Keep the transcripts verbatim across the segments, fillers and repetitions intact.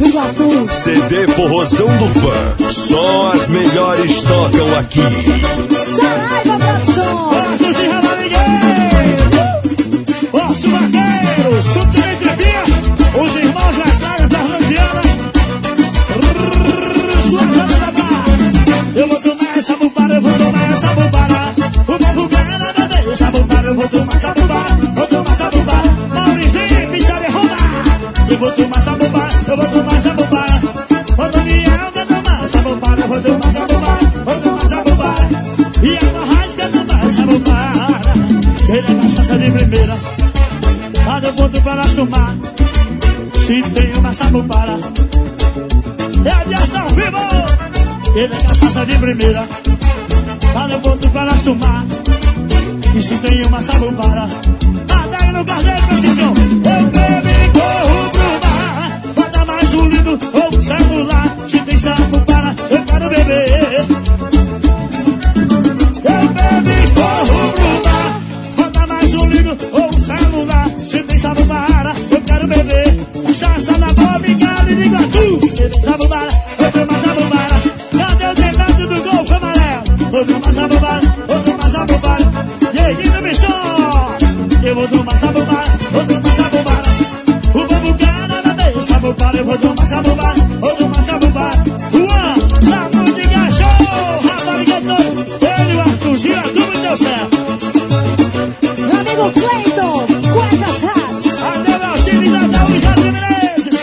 do Iguatu. C D Forrozão do Fã. Só as melhores tocam aqui. Saraiva Produções. Ossos de Rala Ninguém. Osso Vaqueiro. Subtenente Bia. Os irmãos Natália da Randiana. Sua Jana da Bar. Eu vou tomar essa bubara, eu vou tomar essa bubara. O povo ganha nada bem. Essa bubara, eu vou tomar essa bubara. Vou tomar essa bubara. Maurizinho, picha de rouba. Eu vou tomar essa bubara, eu vou tomar essa bubara. Ô Daniel, quer tomar essa bubara. Eu vou tomar essa bubara, vou tomar essa bubara. E a Barragem quer tomar essa bubara. Ele é cachaça de primeira. Lá eu boto pra nós tomar. Se tem uma sabubara. É a Diasta ao vivo. Ele é cachaça de primeira. Lá eu boto pra nós tomar. E se tem uma sabubara. Nada aí no carneiro, precisão. Eu bebo e corro pro bar. Bota mais um lindo ou um celular. Se tem sabubara, eu quero beber. Eu bebo e corro pro bar. Bota mais um lindo ou um celular. Se tem sabubara, eu quero beber. Cachaça na boa, mingada e de Iguatu. Se tem sabubara, eu tomo sabubara. Cadê o debate do Golfo Amarelo? Eu tomo sabubara, eu tomo sabubara. Dieguinho Bichão, eu vou tomar sabubara, vou tomar sabubara. O povo quer nada bem, sabubara, eu vou tomar sabubara, vou tomar sabubara. Juan, na música show, rapariga todo, ele e o Arthurzinho, tudo deu certo. Meu amigo Cleiton, Cuecas Hats. Até o Alcine da Daú e Jardim Menezes.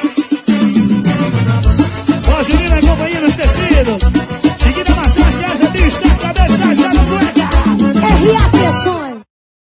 Ó, Juninho é companhia dos tecidos. Seguida massagem, asa bicho, na cabeça, asa no cueca. R A P